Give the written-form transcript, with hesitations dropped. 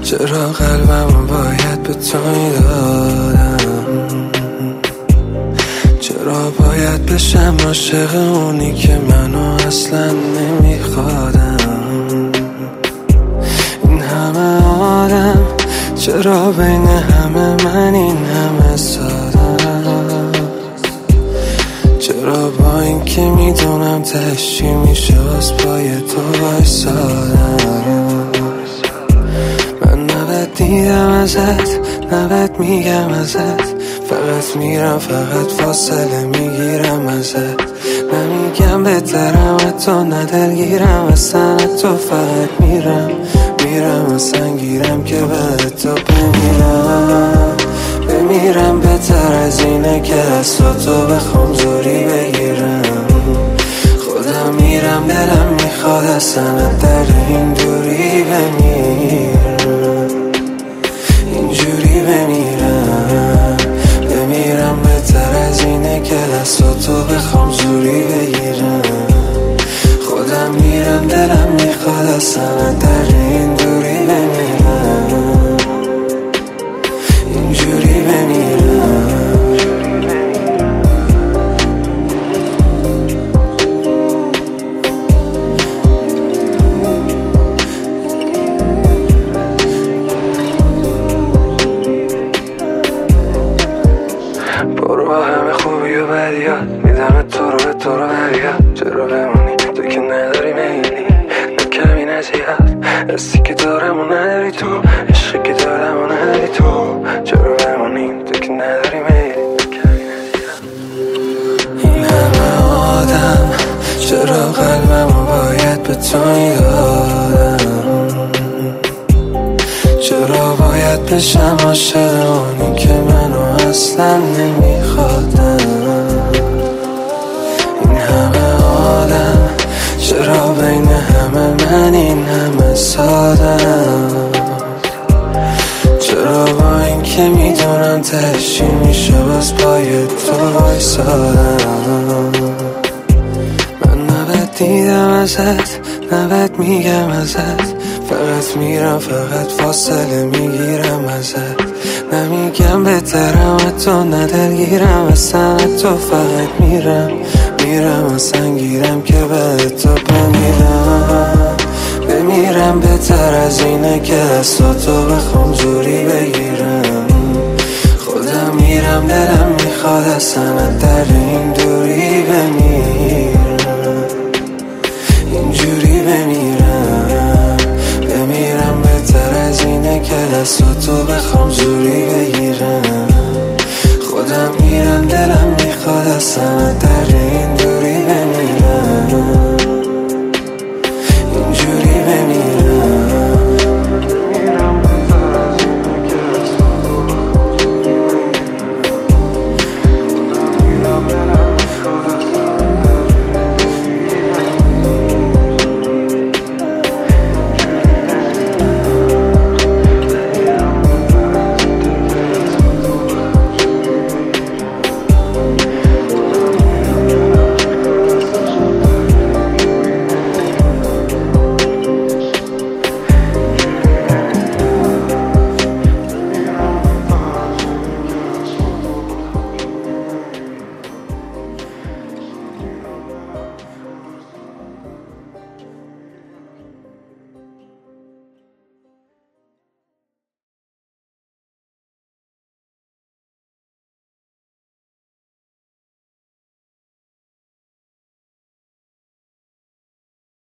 چرا قلبمو باید به تو میدادم؟ چرا باید بشم عاشق اونی که منو اصلا نمیخوادم؟ این همه آدم چرا بین همه من این همه سادم؟ چرا با این که میدونم تشی میشه از پای تو وایسادم؟ من نباید دیدم ازت، نباید میگم ازت، فقط میرم فقط فاصله میگیرم ازت. نمیگم بهترم تو، ندلگیرم اصلا تو، فقط میرم اصلا گیرم که به تو بمیرم بهتر از اینه که از تو بخوام زوری بگیرم. خودم میرم دلم میخواد اصلا در این دوری بمیرم، اینجوری بمیرم بهتر از اینه که دست تو بخوام زوری بگیرم. خودم میرم دلم میخواد اصلا در این دوری بمیرم، اینجوری برو با همه خوبی و بدیات، میدم تو رو هریات. چرا بمونی تو که نداری میلی، نه کمی نه زیاد، حسی که دارم و نداری تو، عشقی که دارم و نداری تو. چرا بمونی تو که نداری میلی، نه کمی نه زیاد. این همه آدم چرا قلبمو باید به تو میدادم؟ چرا باید بشم عاشق اونی که منو اصلا نمیخوادم؟ این همه آدم چرا بین همه من این همه سادم؟ چرا با این که میدونم تشی میشه باز پای تو وایسادم؟ من نباید دیدم ازت، نباید میگم ازت، فقط میرم فقط فاصله میگیرم ازت. نمیگم بهترم تو، ندلگیرم اصلا تو، فقط میرم اصلا گیرم که به تو بمیرم بهتر از اینه که از تو بخوام زوری بگیرم. خودم میرم دلم میخواد اصلا در این دوری بمیرم، اینجوری بمیرم بهتر از اینه که دست تو بخوام زوری بگیرم. خودم میرم دلم میخواد اصلا در